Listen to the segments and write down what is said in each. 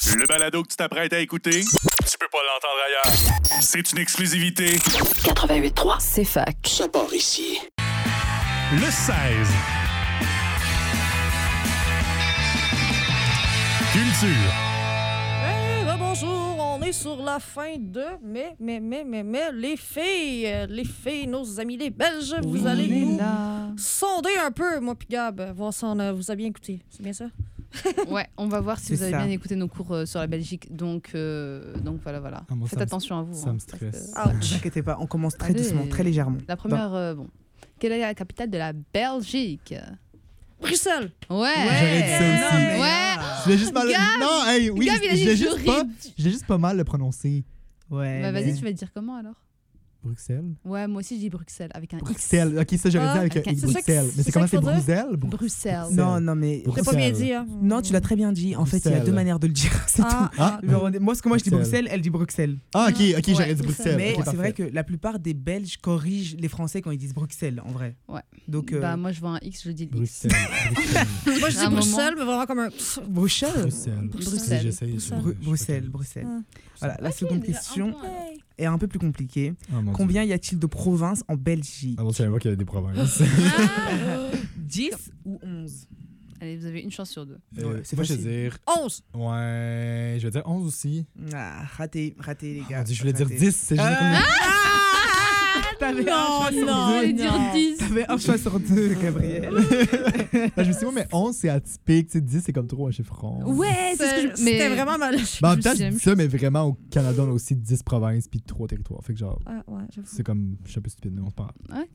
Le balado que tu t'apprêtes à écouter, tu peux pas l'entendre ailleurs. C'est une exclusivité. 88.3, c'est fac. Ça part ici. Le 16. Culture. Bonjour, on est sur la fin de mais les filles, nos amis les Belges, vous allez nous sonder un peu, moi puis Gab, voir si on vous a bien écouté, c'est bien ça? Ouais, on va voir si vous avez bien écouté nos cours sur la Belgique, donc voilà. Ah, moi, faites attention à vous. Ça me stresse. Ah, Ne vous inquiétez pas, on commence très doucement, très légèrement. La première, quelle est la capitale de la Belgique? Bruxelles! Ouais! J'aurais dit ça aussi. Ouais! Je l'ai juste mal. Gab! Non, hey, oui, Gab, il a dit je l'ai juste pas mal le prononcer. Ouais. Bah vas-y, tu vas dire comment alors? Bruxelles. Ouais, moi aussi je dis Bruxelles avec un X. Bruxelles. Ok, ça j'aurais dit avec un c'est X. ça que- Bruxelles. Mais c'est c'est comment ça c'est qu'il faudrait? Bruxelles? Bruxelles. Non, mais. T'as pas bien dit, hein? Non, tu l'as très bien dit. En fait, il y a Bruxelles. deux manières de le dire. C'est tout. Ah. Genre, moi, ce que moi je dis Bruxelles. Bruxelles, elle dit Bruxelles. Ah, ok, Ouais, j'aurais dit c'est Bruxelles. Mais Ok, c'est parfait. vrai que la plupart des Belges corrigent les Français quand ils disent Bruxelles, en vrai. Ouais. Donc, Bah moi je vois un X, je dis le X. Bruxelles. Moi, je dis À un Bruxelles, mais vraiment comme un... Bruxelles. Bruxelles. Bruxelles. J'essaye. Bruxelles. Voilà, la seconde question est un peu plus compliquée. Oh, mon Combien y a-t-il de provinces en Belgique? Ah bon, je savais pas qu'il y avait des provinces. 10 ou 11? Allez, vous avez une chance sur deux. C'est moi, je facile. vais dire. 11! Ouais, je vais dire 11 aussi. Ah, raté, les gars. Mon Dieu, je voulais dire Raté. 10. C'est juste combien? T'avais un choix sur non, deux. J'allais dire 10. T'avais un choix sur deux, Gabriel. Je me suis dit, ouais, mais 11 c'est atypique. Tu sais, 10 c'est comme trop un chiffre rond. Ouais, c'est ce que je... C'était vraiment mal. Ben, en même je temps, me suis je dit dis ça, mais vraiment, au Canada, on a aussi 10 provinces puis 3 territoires. Fait que genre, Ah, ouais, j'avoue. c'est comme, je suis un peu stupide, mais on se parle.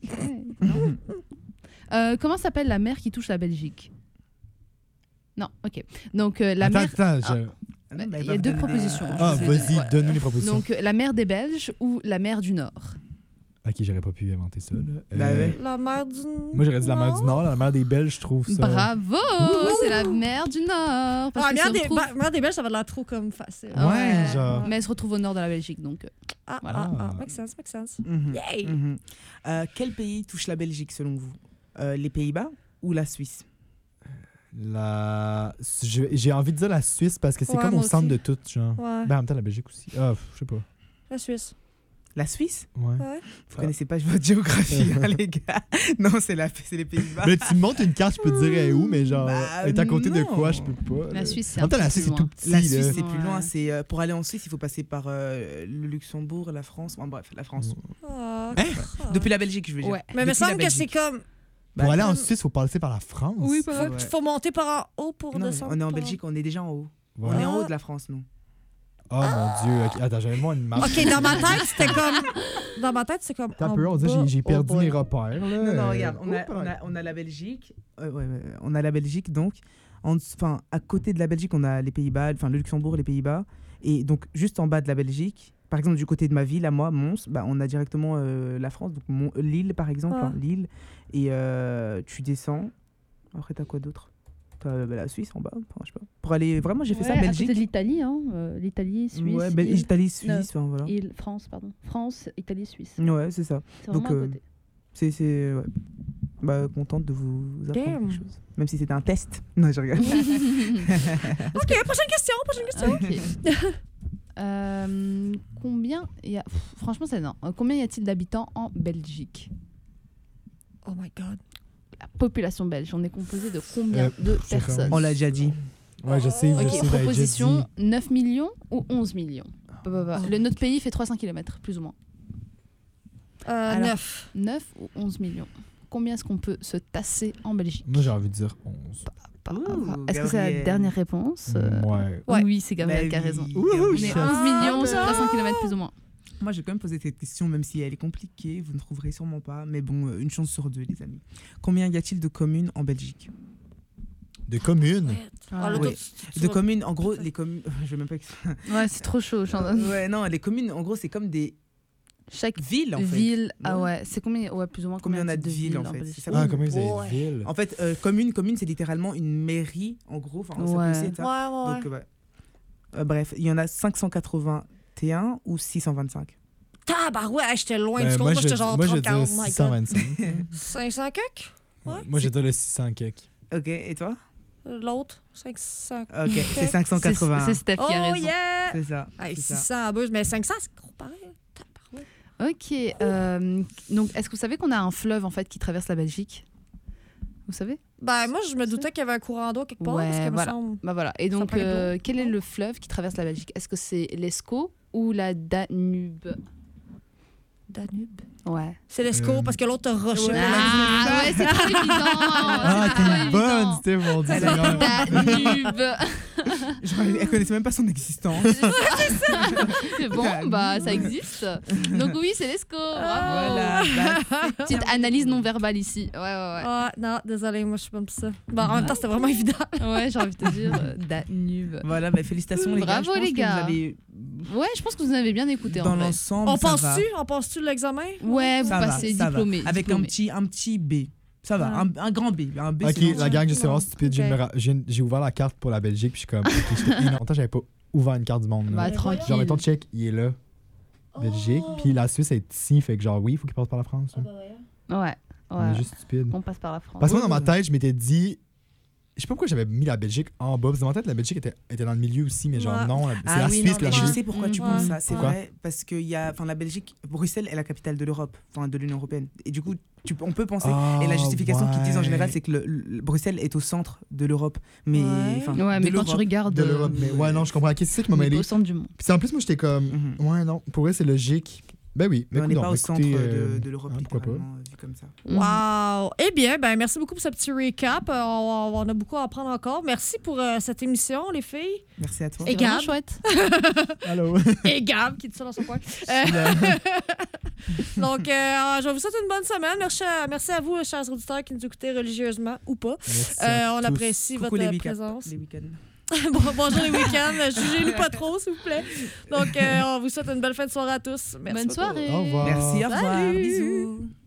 Ok. Comment s'appelle la mer qui touche la Belgique? Non, ok. Donc la mer... Attends, Il y a deux propositions. Ah, Je vais vas-y, dire. donne-nous les propositions. Donc la mer des Belges ou la mer du Nord? Ok, j'aurais pas pu inventer ça. Là. Bah ouais. La mer du... Moi, j'aurais dit la mer du Nord, la mer des Belges, je trouve ça. Bravo! C'est la mer du Nord. Parce Ah, qu'elle se retrouve... mer des Belges, ça va l'air trop comme facile. Ouais, genre. Mais elle se retrouve au nord de la Belgique, donc... Voilà. Make sense. Mhm. Yay! Mhm. Quel pays touche la Belgique selon vous? Les Pays-Bas ou la Suisse? J'ai envie de dire la Suisse parce que c'est Ouais, comme au moi centre aussi. de tout, genre. Ouais, Ben, en même temps, la Belgique aussi. Ah, je sais pas. la Suisse. La Suisse? Ouais. Ouais. Vous connaissez pas votre géographie, hein, les gars. Non, c'est les Pays-Bas. Mais tu me montres une carte, je peux te dire elle est où, mais genre, Bah, être à côté de non. quoi, je peux pas. La Suisse, c'est En même temps, un peu la Suisse, plus c'est tout loin. petit. La là. Suisse, c'est plus Ouais. loin. C'est, pour aller en Suisse, il faut passer par le Luxembourg, la France. Bon, bref, la France. Ah, Depuis la Belgique, je veux dire. Ouais. Mais il me Depuis la semble que c'est Belgique. comme... Pour aller en comme- Suisse, il faut passer par la France. Oui, Ouais. faut monter par en haut pour Non, descendre. on est en par- Belgique, on est déjà en haut. Ouais. On est en haut de la France, nous. Oh mon Dieu. ok. Attends, j'avais moi une marque. OK, dans ma tête, c'était comme... Dans ma tête, c'est comme... T'as en peur, on dirait bas. j'ai Oh perdu boy. mes repères. Là. Non, regarde, on Oups, a la Belgique. On a la Belgique, donc. Enfin, à côté de la Belgique, on a les Pays-Bas, enfin le Luxembourg, les Pays-Bas. Et donc, juste en bas de la Belgique, par exemple, du côté de ma ville, à moi, Mons, bah, on a directement la France, donc Lille, par exemple, Ouais. hein, Lille. Et tu descends. Après, t'as quoi d'autre? T'as la Suisse en bas, enfin, je sais pas. Pour aller, vraiment, j'ai fait ça Ouais, à Belgique. côté de l'Italie, hein. L'Italie, Suisse. Ouais, île- Italie, Suisse, enfin, voilà. France, pardon. France, Italie, Suisse. Ouais, c'est ça. C'est Donc, vraiment à côté. Ouais. Bah, contente de vous apprendre Damn. quelque chose. Même si c'était un test. Non, je rigole. OK, prochaine question. Ok. Combien il y a... Franchement, c'est non. Combien y a-t-il d'habitants en Belgique? Oh my God. La population belge, on est composé de combien de je sais pas. personnes? On l'a déjà dit. Ouais, je sais, Ok, j'avais déjà proposition dit. 9 millions ou 11 millions? Notre pays fait 300 km, plus ou moins. 9. 9 ou 11 millions? Combien est-ce qu'on peut se tasser en Belgique? Moi, j'ai envie de dire 11. Est-ce que c'est la Gabriel. dernière réponse? Ouais. Ouais. Oui, c'est Gabriel Bah qui a oui. raison. Ouhou, On est chef. 11 millions sur 300 km, plus ou moins. Moi, j'ai quand même posé cette question, même si elle est compliquée, vous ne trouverez sûrement pas. Mais bon, une chance sur deux, les amis. Combien y a-t-il de communes en Belgique? De communes. Ah, là, ouais. toi, tu De vas- communes, en gros, les communes... je vais même pas... Ouais, c'est trop chaud. Ouais, non, les communes, en gros, c'est comme des Chaque villes, en fait. ville, ah Ouais. ouais, c'est combien? Ouais, plus ou moins Combien on a de de villes, en fait, Belgique? c'est ça. Ah, comment vous avez Ouais. une ville? En fait, commune, c'est littéralement une mairie, en gros. Enfin, ça peut Ouais. aussi être ça. Ouais. Donc, bref, il y en a 581 ou 625. Tabarouette, j'étais loin Ben, du compte. Moi, j'étais genre moi, je 30, vais 40. dire My God. 625. 500 quelques? Ouais. Moi, j'ai dit le 600 cake. Ok, et toi? L'autre, 500. Ok, c'est 580. C'est Steph qui a Oh raison. yeah! C'est ça. Hey, c'est ça. 600 à bouche, mais 500, c'est gros pareil. Tabarouette. Ok. Donc, est-ce que vous savez qu'on a un fleuve en fait qui traverse la Belgique? Vous savez? Ben, moi, je me doutais qu'il y avait un courant d'eau quelque part. Ouais, parce que voilà. me semble... Bah voilà. Et donc, parlait de l'eau. quel est le fleuve qui traverse la Belgique? Est-ce que c'est l'Escaut ou la Danube? Danube. Ouais. C'est l'Escaut parce que l'autre a rushé. Ouais. Ah ouais, c'est trop évident. Ah, C'est trop t'es bonne, évident. c'était mon Dieu. Danube. Genre, elle connaissait même pas son existence. Bon, bah ça existe. Donc oui, c'est l'Escaut. Bravo. Voilà. Petite analyse non verbale ici. Ouais. Ah, non, désolé, moi, je suis pas comme ça. Bon, en même temps, c'était vraiment évident. Ouais, j'ai envie de te dire Danube. Voilà, bah, félicitations les gars. Bravo, Je pense les que gars. vous avez, Ouais, je pense que vous en avez bien écouté en dans vrai. l'ensemble, On ça va. passe-tu de l'examen? Ouais, vous Ça va, passez ça va. diplômé. Avec diplômé. un petit B. Ça va, Ah. un grand B. Un B, Ok, c'est bon. la gang, je sais vraiment Non. stupide. Ok. J'ai ouvert la carte pour la Belgique, puis je suis comme, ok, j'étais longtemps, j'avais pas ouvert une carte du monde. là. Bah Ouais. tranquille. Genre, mettons, check, il est là, Belgique, Oh. puis la Suisse est ici, fait que genre, oui, il faut qu'il passe par la France. là. Ouais. On est juste stupide. On passe par la France. Parce que moi, dans ma tête, je m'étais dit. Je sais pas pourquoi j'avais mis la Belgique en bas. Parce que dans ma tête, la Belgique était dans le milieu aussi, mais genre, Ouais. non, c'est Ah la oui, Suisse, non, puis la mais je Belgique. sais pourquoi tu Ouais. penses ça. C'est Pourquoi? vrai, parce que la Belgique, Bruxelles est la capitale de l'Europe, enfin de l'Union européenne. Et du coup, on peut penser. Et la justification qu'ils disent en général, c'est que Bruxelles est au centre de l'Europe. Mais, Ouais. enfin, Ouais, de mais quand tu l'Europe. regardes de l'Europe. Mais ouais, non, je comprends. Ok, c'est ça qui m'a on est mêlé. au centre du monde. Puis en plus, moi, j'étais comme. Mhm. Ouais, non, pour vrai, c'est logique. Ben oui, Mais on n'est écoute, pas donc, au centre écoutez, de l'Europe, pourquoi pas. littéralement, vu comme ça. Wow! Eh bien, ben, merci beaucoup pour ce petit recap. On a beaucoup à apprendre encore. Merci pour cette émission, les filles. Merci à toi. Et C'est vraiment Gab. chouette. Allô? Et Gab, qui dit ça dans son coin. Donc, je vous souhaite une bonne semaine. Merci à vous, chers auditeurs, qui nous écoutez religieusement ou pas. Merci à On tous. apprécie Coucou votre les week-ends. présence. Les week-ends. Bonjour les week-ends. Jugez-nous pas trop, s'il vous plaît. Donc, on vous souhaite une belle fin de soirée à tous. Merci Bonne beaucoup. soirée. Au revoir. Merci, au revoir. Salut. Bisous.